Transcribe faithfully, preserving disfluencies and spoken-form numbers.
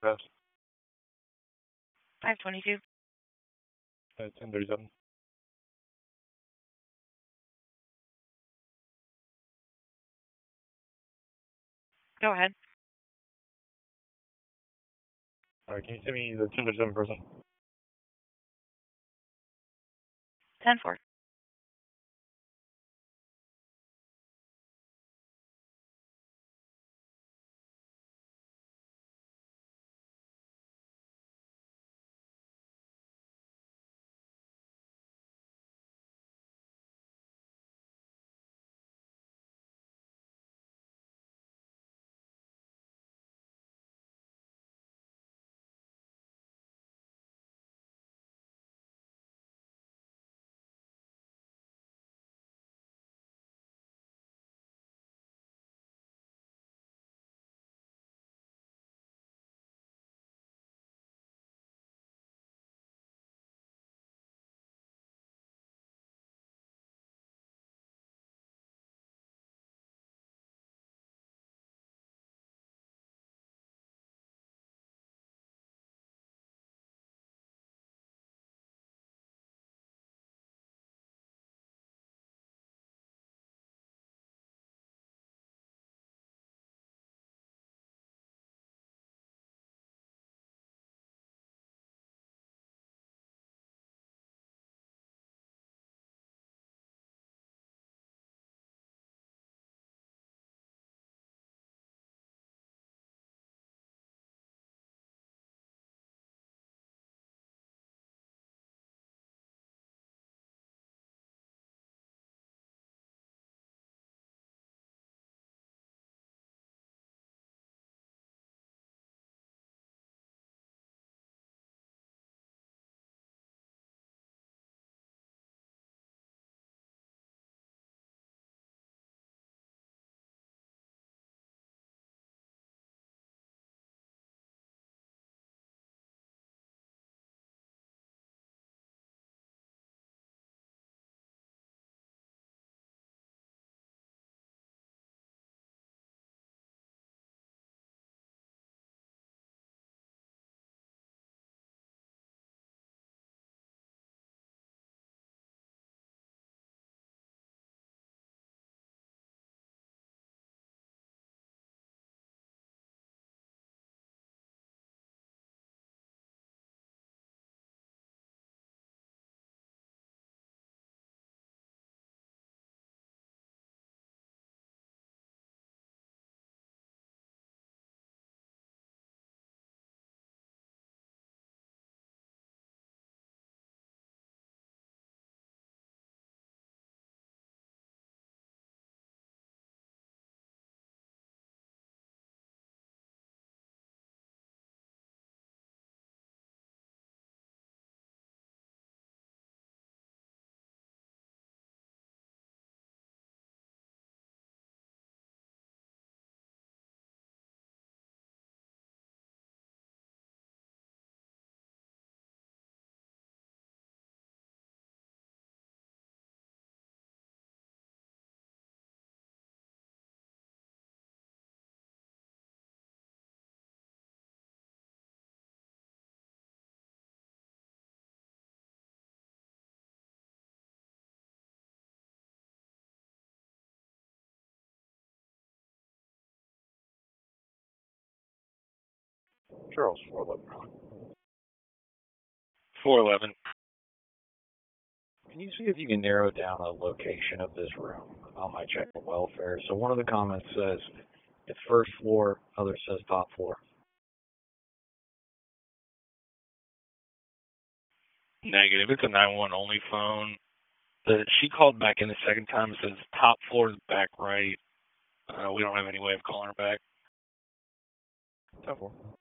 Yes. five twenty-two. Uh, ten thirty-seven. Go ahead. Alright, can you send me the ten thirty-seven person? ten four. Charles, four eleven. four eleven. Can you see if you can narrow down the location of this room? I might check the welfare. So one of the comments says it's first floor, other says top floor. Negative. It's a nine one one only phone. The, she called back in the second time and says top floor is back right. Uh, we don't have any way of calling her back. Top floor.